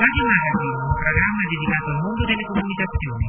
Radio Magazine, un programma dedicato al mondo delle comunicazioni.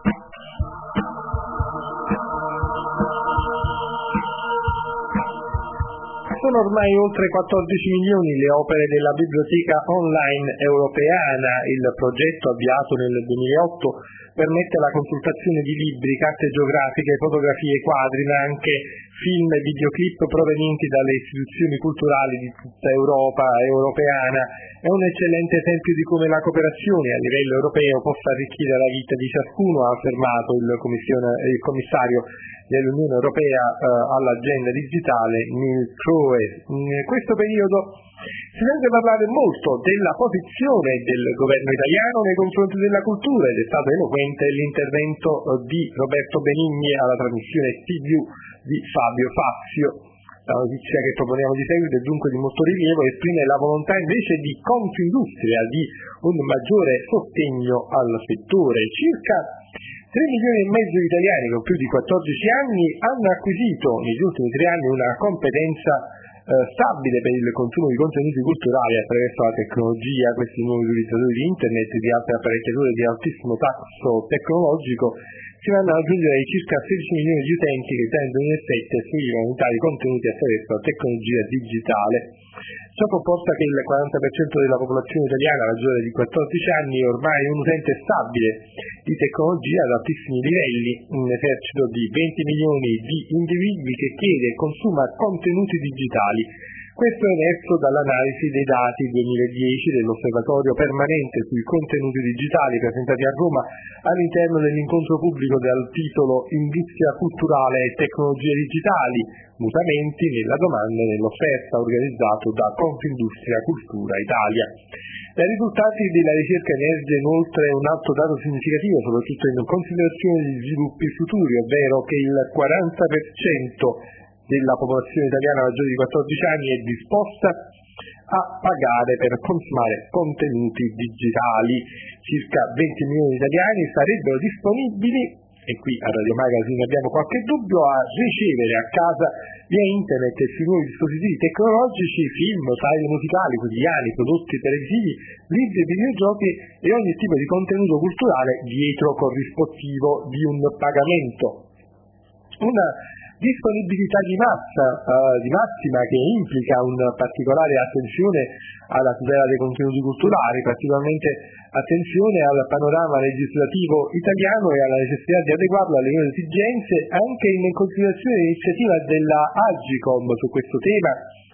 Sono ormai oltre 14 milioni le opere della Biblioteca Online Europeana. Il progetto, avviato nel 2008, permette la consultazione di libri, carte geografiche, fotografie, quadri, ma anche film e videoclip provenienti dalle istituzioni culturali di tutta Europa europeana. È un eccellente esempio di come la cooperazione a livello europeo possa arricchire la vita di ciascuno, ha affermato il commissario dell'Unione Europea all'agenda digitale Neil Crowes. In questo periodo si sente parlare molto della posizione del governo italiano nei confronti della cultura ed è stato eloquente l'intervento di Roberto Benigni alla trasmissione TV di Fabio Fazio. La notizia che proponiamo di seguito è dunque di molto rilievo e esprime la volontà invece di Confindustria di un maggiore sostegno al settore. Circa 3 milioni e mezzo di italiani con più di 14 anni hanno acquisito negli ultimi 3 anni una competenza stabile per il consumo di contenuti culturali attraverso la tecnologia. Questi nuovi utilizzatori di internet e di altre apparecchiature di altissimo tasso tecnologico si vanno ad aggiungere ai circa 16 milioni di utenti che già nel 2007 seguivano tali contenuti attraverso la tecnologia digitale. Ciò comporta che il 40% della popolazione italiana maggiore di 14 anni è ormai un utente stabile di tecnologia ad altissimi livelli, un esercito di 20 milioni di individui che chiede e consuma contenuti digitali. Questo è emerso dall'analisi dei dati 2010 dell'Osservatorio permanente sui contenuti digitali presentati a Roma all'interno dell'incontro pubblico dal titolo Industria culturale e tecnologie digitali, mutamenti nella domanda e nell'offerta, organizzato da Confindustria Cultura Italia. Dai risultati della ricerca emerge inoltre un altro dato significativo, soprattutto in considerazione degli sviluppi futuri, ovvero che il 40% della popolazione italiana maggiore di 14 anni è disposta a pagare per consumare contenuti digitali. Circa 20 milioni di italiani sarebbero disponibili, e qui a Radio Magazine abbiamo qualche dubbio, a ricevere a casa via internet e sui nuovi dispositivi tecnologici film, file musicali, quotidiani, prodotti televisivi, libri e videogiochi e ogni tipo di contenuto culturale dietro corrispettivo di un pagamento. Una disponibilità di massima che implica una particolare attenzione alla tutela dei contenuti culturali, particolarmente attenzione al panorama legislativo italiano e alla necessità di adeguarlo alle nuove esigenze, anche in considerazione dell'iniziativa della Agcom su questo tema.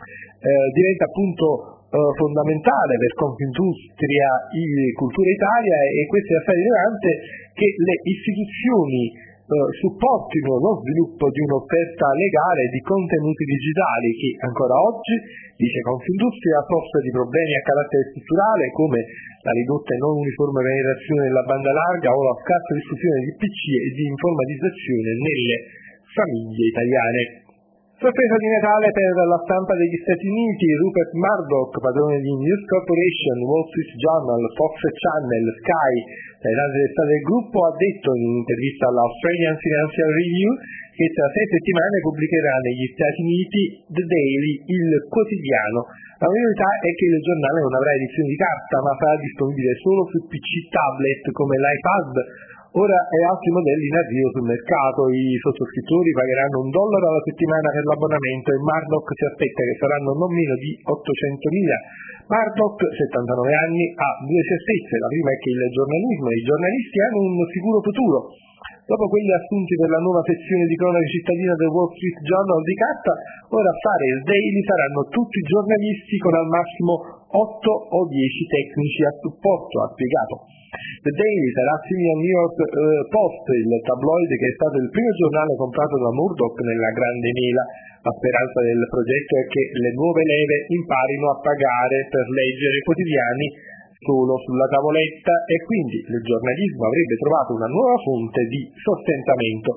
Diventa appunto fondamentale per Confindustria Cultura Italia, e questo è assai rilevante che le istituzioni supportino lo sviluppo di un'offerta legale di contenuti digitali che ancora oggi, dice Confindustria, soffre di problemi a carattere strutturale come la ridotta e non uniforme penetrazione della banda larga o la scarsa diffusione di PC e di informatizzazione nelle famiglie italiane. Sorpresa di Natale per la stampa degli Stati Uniti. Rupert Murdoch, padrone di News Corporation, Wall Street Journal, Fox Channel, Sky, tra i tanti restati del gruppo, ha detto in un'intervista all'Australian Financial Review che tra 6 settimane pubblicherà negli Stati Uniti The Daily, il quotidiano. La novità è che il giornale non avrà edizioni di carta, ma sarà disponibile solo su PC tablet come l'iPad. Ora e altri modelli in arrivo sul mercato. I sottoscrittori pagheranno $1 alla settimana per l'abbonamento e Murdoch si aspetta che saranno non meno di 800.000. Murdoch, 79 anni, ha 2 certezze. La prima è che il giornalismo e i giornalisti hanno un sicuro futuro. Dopo quelli assunti per la nuova sezione di cronaca cittadina del Wall Street Journal di carta, ora a fare il Daily saranno tutti giornalisti con al massimo 8 o 10 tecnici a supporto, ha spiegato. The Daily sarà simile al New York Post, il tabloide che è stato il primo giornale comprato da Murdoch nella grande mela. La speranza del progetto è che le nuove leve imparino a pagare per leggere quotidiani solo sulla tavoletta e quindi il giornalismo avrebbe trovato una nuova fonte di sostentamento.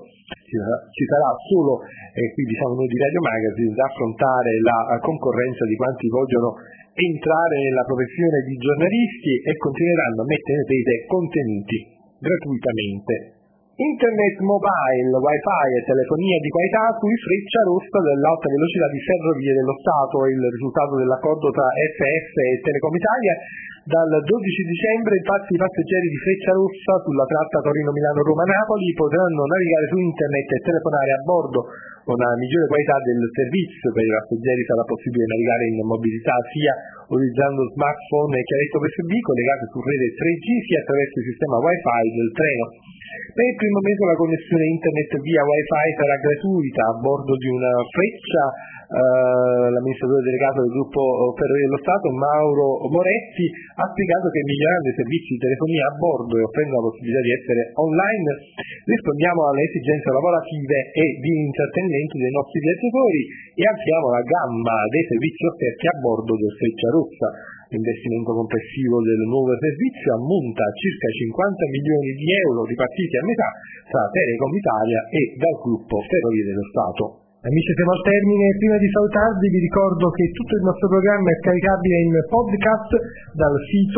Ci sarà solo, qui diciamo noi di Radio Magazine, da affrontare la concorrenza di quanti vogliono entrare nella professione di giornalisti e continueranno a mettere in rete contenuti gratuitamente. Internet mobile, wifi e telefonia di qualità sui Freccia Rossa dell'alta velocità di Ferrovie dello Stato, il risultato dell'accordo tra FS e Telecom Italia. Dal 12 dicembre infatti i passeggeri di Freccia Rossa sulla tratta Torino-Milano-Roma-Napoli potranno navigare su internet e telefonare a bordo. Con una migliore qualità del servizio per i passeggeri sarà possibile navigare in mobilità sia utilizzando smartphone e chiavetto USB collegati su rete 3G sia attraverso il sistema Wi-Fi del treno. Per il primo mese la connessione internet via Wi-Fi sarà gratuita a bordo di una Freccia. L'amministratore delegato del gruppo Ferrovie dello Stato, Mauro Moretti, ha spiegato che migliorando i servizi di telefonia a bordo e offrendo la possibilità di essere online rispondiamo alle esigenze lavorative e di intrattenimento dei nostri viaggiatori e ampliamo la gamma dei servizi offerti a bordo del Freccia Rossa. L'investimento complessivo del nuovo servizio ammonta a circa 50 milioni di euro ripartiti a metà tra Telecom Italia e dal gruppo Ferrovie dello Stato. Amici, siamo al termine. Prima di salutarvi vi ricordo che tutto il nostro programma è scaricabile in podcast dal sito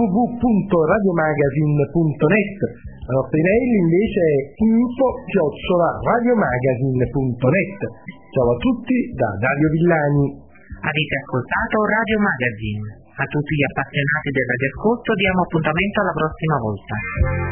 www.radiomagazine.net. La nostra email invece è info@radiomagazine.net. Ciao a tutti da Dario Villani. Avete ascoltato Radio Magazine. A tutti gli appassionati del radioascolto diamo appuntamento alla prossima volta.